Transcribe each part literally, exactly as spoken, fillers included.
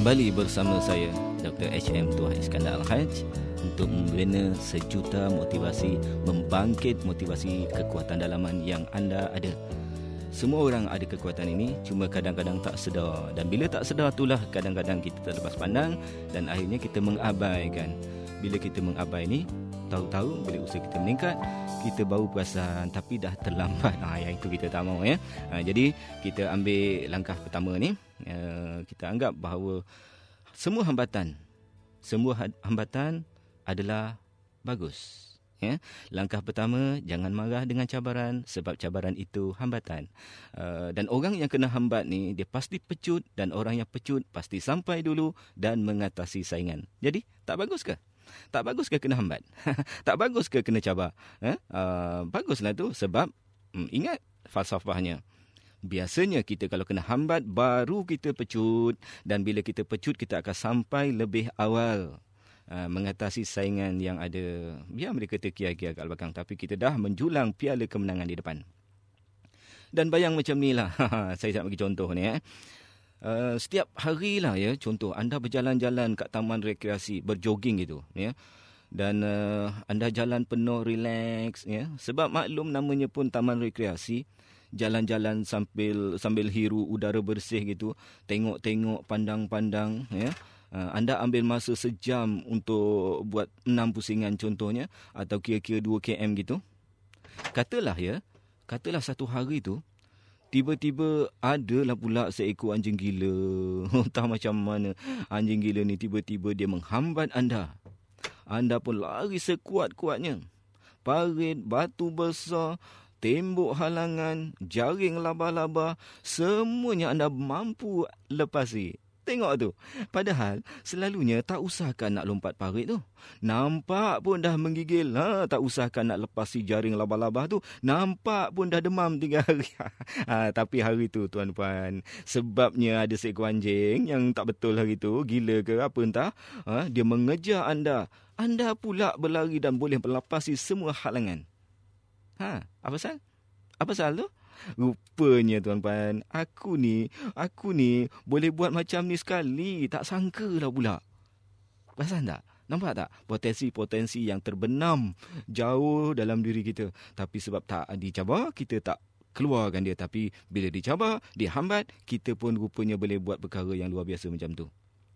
Kembali bersama saya Doktor H M Tuah Iskandar Al-Haj untuk membina sejuta motivasi, membangkit motivasi kekuatan dalaman yang anda ada. Semua orang ada kekuatan ini, cuma kadang-kadang tak sedar. Dan bila tak sedar itulah kadang-kadang kita terlepas pandang dan akhirnya kita mengabaikan. Bila kita mengabai ni, tahu-tahu bila usaha kita meningkat, kita baru perasan tapi dah terlambat. Ha, yang itu kita tak mahu ya. Ha, jadi kita ambil langkah pertama ni. Uh, kita anggap bahawa semua hambatan semua hambatan adalah bagus ya. Langkah pertama, jangan marah dengan cabaran sebab cabaran itu hambatan. Uh, dan orang yang kena hambat ni dia pasti pecut, dan orang yang pecut pasti sampai dulu dan mengatasi saingan. Jadi tak bagus ke? Tak bagus ke kena hambat? Tak bagus ke kena cabar? Eh? Uh, baguslah tu sebab hmm, ingat falsafahnya. Biasanya kita kalau kena hambat baru kita pecut, dan bila kita pecut kita akan sampai lebih awal uh, mengatasi saingan yang ada. Biar mereka terkiar-kiar kat belakang, tapi kita dah menjulang piala kemenangan di depan. Dan bayang macam ni lah. Saya nak bagi contoh ni eh. Uh, setiap hari lah ya, contoh anda berjalan-jalan kat taman rekreasi, berjoging gitu ya. Dan uh, anda jalan penuh relax ya. Sebab maklum namanya pun taman rekreasi. Jalan-jalan sambil sambil hiru udara bersih gitu, tengok-tengok, pandang-pandang ya. Uh, anda ambil masa sejam untuk buat enam pusingan contohnya, atau kira-kira dua kilometer gitu. Katalah ya, katalah satu hari tu tiba-tiba adalah pula seekor anjing gila. Entah macam mana anjing gila ni tiba-tiba dia menghambat anda. Anda pun lari sekuat-kuatnya. Parit, batu besar, tembok halangan, jaring laba-laba, semuanya anda mampu lepasi. Tengok tu. Padahal selalunya tak usahkan nak lompat parit tu. Nampak pun dah menggigil. Ha, tak usahkan nak lepasi jaring laba-laba tu. Nampak pun dah demam tiga hari. Ha, tapi hari tu tuan-puan, sebabnya ada seekor anjing yang tak betul hari tu, gila ke apa entah, ha, dia mengejar anda. Anda pula berlari dan boleh melepasi semua halangan. Ha, apa pasal? Apa pasal tu? Rupanya tuan-puan, aku ni, aku ni boleh buat macam ni sekali. Tak sangka lah pula. Perasan tak? Nampak tak? Potensi-potensi yang terbenam jauh dalam diri kita. Tapi sebab tak dicabar, kita tak keluarkan dia. Tapi bila dicabar, dihambat, kita pun rupanya boleh buat perkara yang luar biasa macam tu.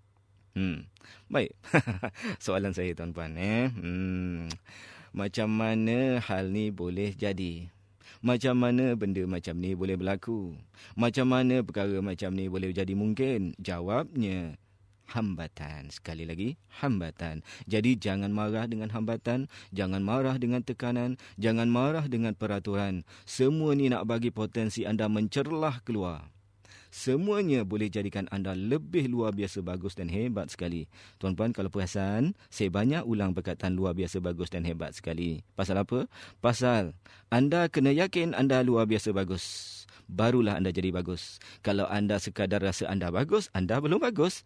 Hmm, baik. Soalan saya tuan-puan eh. Hmm. Macam mana hal ni boleh jadi? Macam mana benda macam ni boleh berlaku? Macam mana perkara macam ni boleh jadi mungkin? Jawabnya, hambatan. Sekali lagi, hambatan. Jadi jangan marah dengan hambatan, jangan marah dengan tekanan, jangan marah dengan peraturan. Semua ni nak bagi potensi anda mencerlah keluar. Semuanya boleh jadikan anda lebih luar biasa bagus dan hebat sekali. Tuan-puan, kalau perasan, saya banyak ulang perkataan luar biasa bagus dan hebat sekali. Pasal apa? Pasal anda kena yakin anda luar biasa bagus. Barulah anda jadi bagus. Kalau anda sekadar rasa anda bagus, anda belum bagus.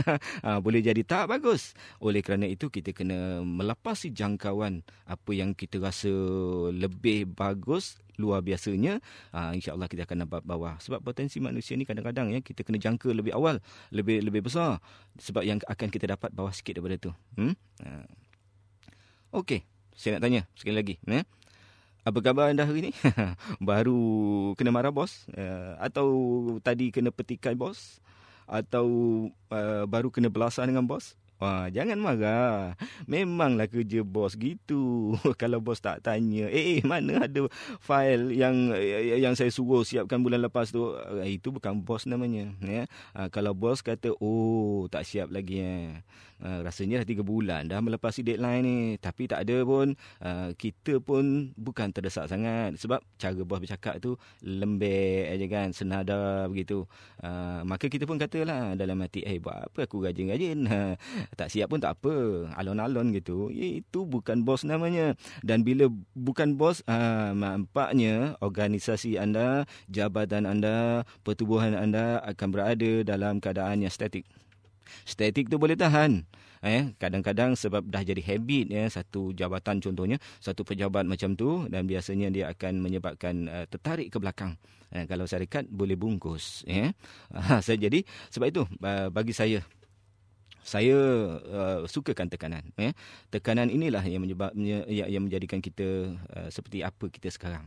ha, boleh jadi tak bagus. Oleh kerana itu, kita kena melepasi jangkauan apa yang kita rasa lebih bagus, luar biasanya. Ha, InsyaAllah kita akan nampak bawah. Sebab potensi manusia ni kadang-kadang ya, kita kena jangka lebih awal, lebih lebih besar. Sebab yang akan kita dapat bawah sikit daripada tu. Hmm? Ha. Okey, saya nak tanya sekali lagi. Ya? Apa khabar anda hari ni? Baru kena marah bos? Uh, atau tadi kena petikai bos? Atau uh, baru kena belasah dengan bos? Wah, jangan marah. Memanglah kerja bos gitu. Kalau bos tak tanya, eh, eh mana ada fail yang yang saya suruh siapkan bulan lepas tu? Eh, itu bukan bos namanya. Ya? Uh, kalau bos kata, oh tak siap lagi. Ya. Uh, rasanya dah tiga bulan dah melepasi deadline ni. Tapi tak ada pun. Uh, kita pun bukan terdesak sangat. Sebab cara bos bercakap tu lembek aja kan. Senada begitu. Uh, maka kita pun katalah dalam hati, eh buat apa aku rajin-rajin. Tak siap pun tak apa. Alon-alon gitu. Itu bukan bos namanya. Dan bila bukan bos, uh, nampaknya organisasi anda, jabatan anda, pertubuhan anda akan berada dalam keadaan yang statik. Statik tu boleh tahan. Eh, kadang-kadang sebab dah jadi habit ya, satu jabatan contohnya, satu pejabat macam tu, dan biasanya dia akan menyebabkan uh, tertarik ke belakang. Eh, kalau syarikat boleh bungkus. Eh. Uh, jadi sebab itu uh, bagi saya Saya uh, sukakan tekanan. Eh? Tekanan inilah yang, menyebab, yang, yang menjadikan kita uh, seperti apa kita sekarang.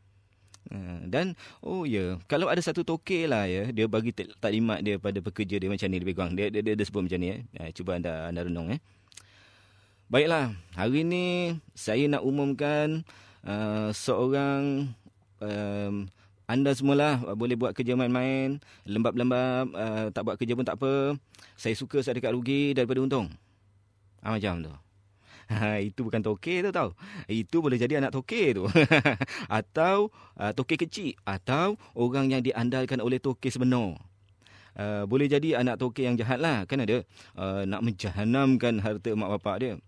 Uh, dan oh ya yeah, kalau ada satu tokek lah ya, dia bagi taklimat dia pada pekerja dia macam ni lebih kurang. Dia dia, dia, dia sebut macam ni eh. Uh, cuba anda anda renung eh. Baiklah, hari ni saya nak umumkan uh, seorang um, anda semualah boleh buat kerja main-main, lembab-lembab, uh, tak buat kerja pun tak apa. Saya suka saya dekat rugi daripada untung. Ah, macam tu. Ha, itu bukan tokek tu tau. Itu boleh jadi anak tokek tu. Atau uh, tokek kecil. Atau orang yang diandalkan oleh tokek sebenar. Uh, boleh jadi anak tokek yang jahat lah. Kan ada uh, nak menjahanamkan harta mak bapak dia.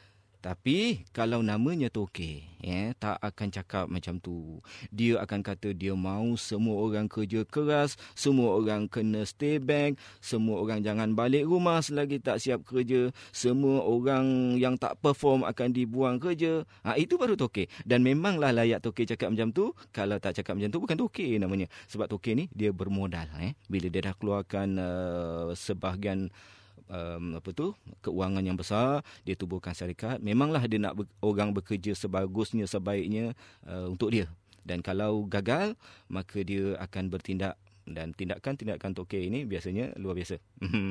Tapi kalau namanya tokek, ya, tak akan cakap macam tu. Dia akan kata dia mahu semua orang kerja keras, semua orang kena stay back, semua orang jangan balik rumah selagi tak siap kerja, semua orang yang tak perform akan dibuang kerja. Ha, itu baru tokek. Dan memanglah layak tokek cakap macam tu. Kalau tak cakap macam tu, bukan tokek namanya. Sebab tokek ni dia bermodal. Eh. Bila dia dah keluarkan uh, sebahagian Um, apa tu keuangan yang besar, dia tubuhkan syarikat, memanglah dia nak ber- orang bekerja sebagusnya sebaiknya uh, untuk dia. Dan kalau gagal, maka dia akan bertindak, dan tindakan-tindakan tokek ini biasanya luar biasa.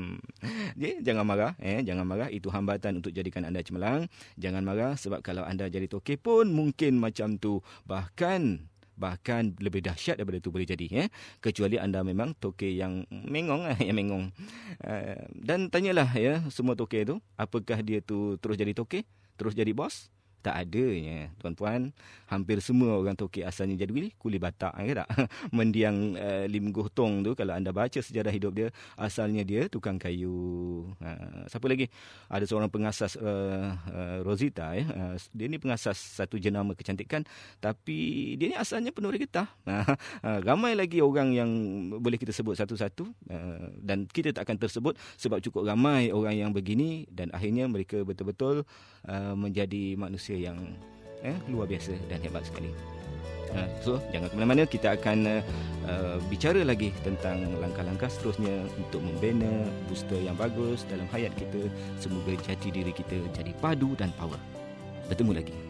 Jadi jangan marah, eh jangan marah, itu hambatan untuk jadikan anda cemerlang. Jangan marah sebab kalau anda jadi tokek pun mungkin macam tu, bahkan Bahkan lebih dahsyat daripada itu boleh jadi. Eh? Kecuali anda memang tokek yang mengong. yang mengong. Uh, dan tanyalah ya semua tokek itu, apakah dia tu terus jadi tokek? Terus jadi bos? Tak adanya, tuan-puan. Hampir semua orang tokek asalnya jadi kuli, kuli batak. Ke tak? Mendiang uh, Lim Goh Tong tu, kalau anda baca sejarah hidup dia, asalnya dia tukang kayu. Uh, siapa lagi? Ada seorang pengasas uh, uh, Rosita. Eh? Uh, dia ni pengasas satu jenama kecantikan. Tapi dia ni asalnya penulis getah. Uh, uh, ramai lagi orang yang boleh kita sebut satu-satu. Uh, dan kita tak akan tersebut sebab cukup ramai orang yang begini. Dan akhirnya mereka betul-betul uh, menjadi manusia yang eh, luar biasa dan hebat sekali. Uh, so, jangan ke mana-mana. Kita akan uh, uh, bicara lagi tentang langkah-langkah seterusnya untuk membina booster yang bagus dalam hayat kita. Semoga jati diri kita jadi padu dan power. Bertemu lagi.